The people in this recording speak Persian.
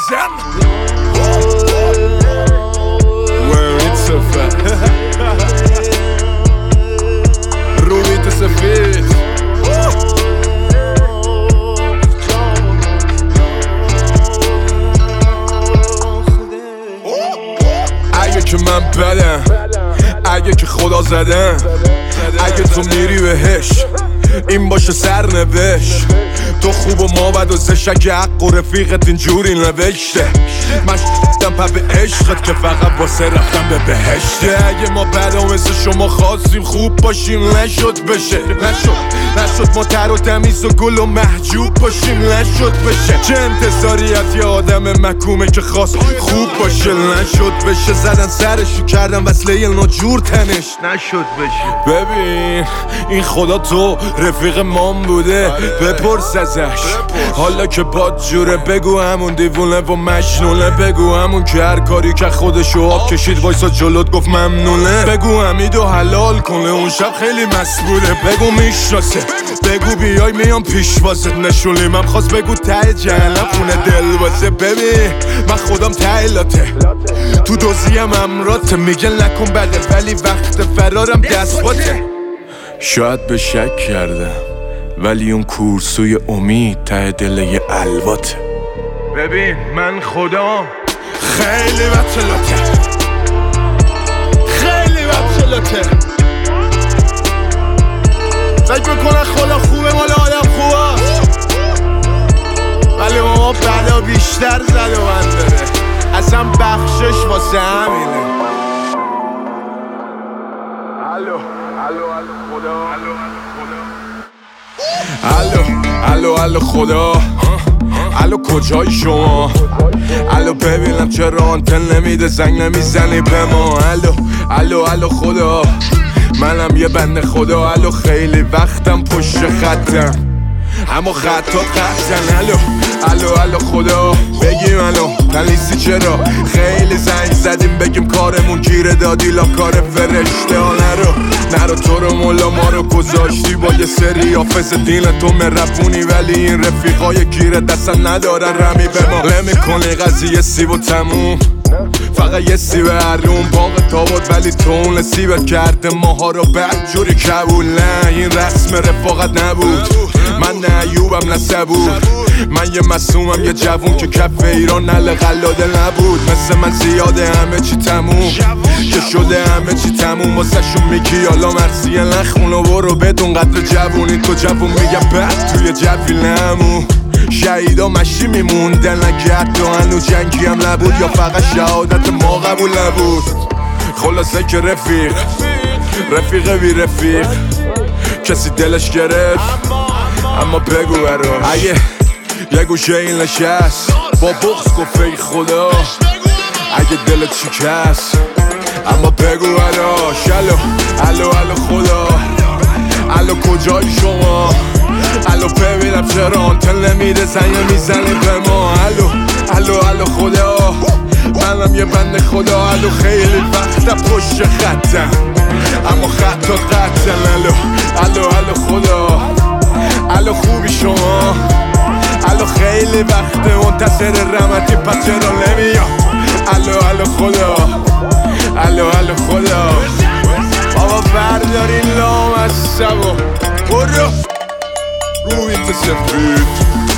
بزن وین سفر رویت سفید اگه که من بدم اگه که خدا زدم اگه تو میری بهش این باشه سرنوشت تو خوب و ما بد و زش اگه حق و رفیقت اینجوری نوشته من شدم پا به عشقت که فقط واسه رفتم به بهشته اگه ما بد و مثل شما خواستیم خوب باشیم نشد بشه نشد ما تر و تمیز و گل و محجوب باشیم نشد بشه چه انتظاریت یه آدم مکومه که خواست خوب باشه نشد بشه زدن سرشو کردن وصله ناجور تنش نشد بشه ببین این خدا تو رفیق مام بوده بپرس ازش حالا که باد جوره بگو همون دیوونه و مجنونه بگو همون که هر کاری که خودشو آب کشید وایسا جلوت گفت ممنونه بگو حمیدو حلال کنه اون شب خیلی مست بوده بگو میشناسه بگو بیای میام پیش واسه نشونی من خواست بگو ته جهنم خونه دل واسه ببین من خودم ته لاته تو دوزیم امراته میگن نکن بده ولی وقت فرارم دست باته شاید به شک کردم ولی اون کورسوی امید ته دل یه الواته ببین من خودم خیلی بطلاته خیلی بطلاته فکر بکنن خدا خوبه مال آدم خوبه ولی ما بلا بیشتر زد و من داره اصلا بخشش واسه همینه الو الو خدا الو کجای شما الو ببینم چرا آنتن نمیده زنگ نمیزنی به ما الو خدا منم یه بنده خدا الو خیلی وقتم پشت خطم اما خطات قطعن الو خدا بگیم الو پلیسی چرا خیلی زنگ زدیم بگیم کارمون گیره دادی لا کار فرشته ها نرو تو رو مولا ما رو گذاشتی با یه سری حافظ دین تو مرفونی ولی این رفیقای گیره دستن ندارن رمی به ما نمی‌کنی قضیه سیب و تموم فقط یه سیب هرون باغ تابود ولی تو اون سیبت کرده ماها رو بدجوری کبول نه این رسم رفاقت نبود من نه ایوبم نه صبور من یه مسومم یه جوون که کف ایران نل قلاده نبود مثل من زیاده همه چی تموم که شده همه چی تموم واسه شون میگی حالا مرسیه نخون و برو بدون قدر جوونی تو جوون میگه بعد توی جوی نمون شهیدا مشی میموندن اگه حتی هنو جنگی هم نبود یا فقط شهادت ما قبول نبود خلاصه که رفیق بی رفیق کسی دلش گرفت اما بگو برام اگه یه گوشه این نشست با بغض گفت ای خدا اگه دلت شکست اما بگو براش الو خدا الو کجای شما الو ببینم چرا آنتن نمیده زنگ میزنی به ما الو خدا منم یه بنده خدا الو خیلی وقتا پشت خطم اما خطات قطعن الو خدا الو خوبی شما الو خیلی وقته منتظر رحمتی پس چرا نمیام الو خدا الو خدا بابا برداری لام از سبا برو روی سفید